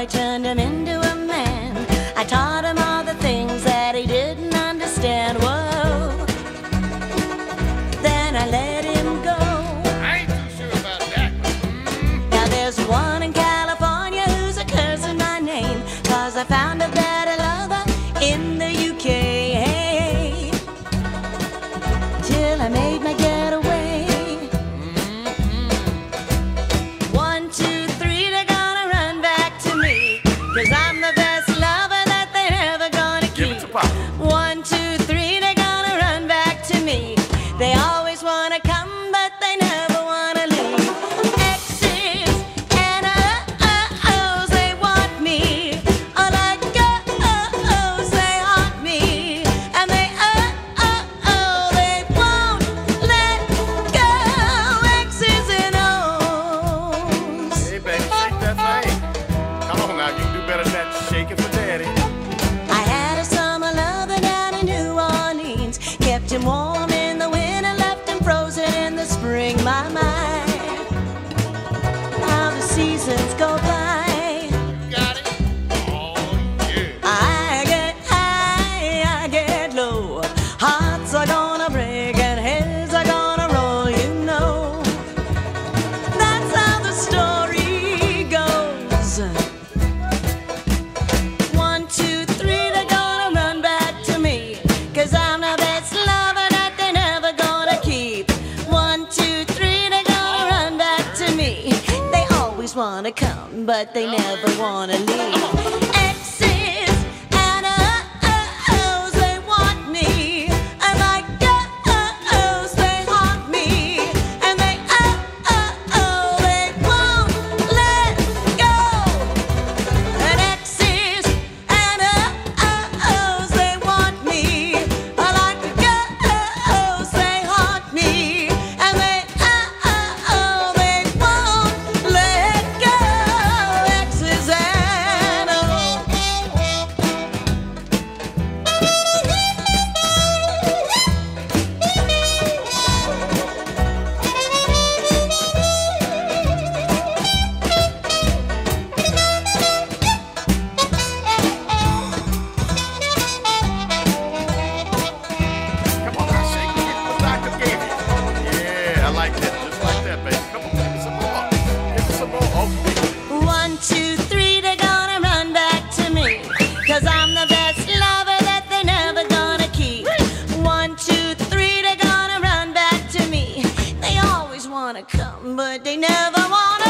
I turned him into a man. I taught him all the things that he didn't understand. Whoa. Then I let him go. I ain't too sure about that. Now there's one in California who's a cursing my name, 'cause I found a better lover in the UK. Till I made my getaway. 1, 2, 3, they're gonna run back to me, 'cause I'm the best lover that they're ever gonna Give keep. it to Pop. 1, 2, 3, they're gonna run back to me. They always wanna come, but they never wanna leave. Exes and oh-ohs, they want me. Oh, like oh-ohs, they haunt me. And they oh-oh-oh, they won't let go. Exes and ohs. Hey, baby, shake that thing. Come on now, you can do better than that. Shake it for daddy. I had a summer lover down in New Orleans. Kept him warm in the winter, left him frozen in the spring. My, how the seasons go by. Got it? Oh, yeah. I get high, I get low. Hearts are gonna break and heads are gonna roll, you know. That's how the story goes. 1, 2, 3, they're gonna run back to me, 'cause I'm the best lover that they're never gonna keep. 1, 2, 3, they're gonna run back to me. They always wanna come, but they never wanna leave. Exes and oh-ohs, they want me. And like oh-ohs, they haunt me. And they oh-oh-oh, they won't let go. And exes and oh-ohs, they want me. I like oh-ohs, they haunt me. And they oh-oh-oh, they won't let go. Exes and Come on now, shake it. Get what Doctor gave you. Yeah, I like that. Just like that, baby. Come on, give me some more. Give me some more. Okay. 1, 2, 3, they're gonna run back to me, 'cause I'm the best lover that they're never gonna keep. 1, 2, 3, they're gonna run back to me. They always wanna come, but they never wanna